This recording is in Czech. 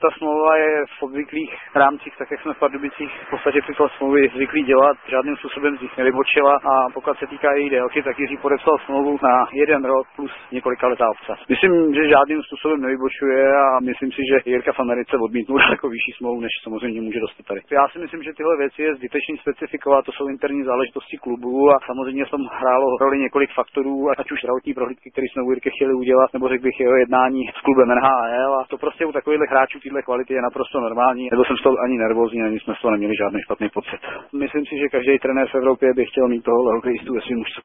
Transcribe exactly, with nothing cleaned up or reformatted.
ta smlouva je v obvyklých rámcích, tak jak jsme v Pardubicích v podstatě tyto smlouvy zvyklí dělat, žádným způsobem z nich nevybočila a pokud se týká její délky, tak Jiří podepsal smlouvu na jeden rok plus několika letá obce. Myslím, že žádným způsobem nevybočuje a myslím si, že Jirka v Americe odmítnul daleko vyšší smlouvu, než samozřejmě může dostat tady. Já si myslím, že tyhle věci je zbytečný specifikovat, to jsou interní záležitosti klubu a samozřejmě v tom hrálo roli několik faktorů, ať už zdravotní prohlídky, které jsme u Jirky chtěli udělat, nebo řekl bych jeho jednání s klubem N H L a to prostě u takových hráčů téhle kvality je naprosto normální. Nebyl jsem z toho ani nervózní, ani jsme z toho neměli žádný špatný pocit. Myslím si, že každý trenér v Evropě by chtěl mít toho hokejistu ve svém mužstvu.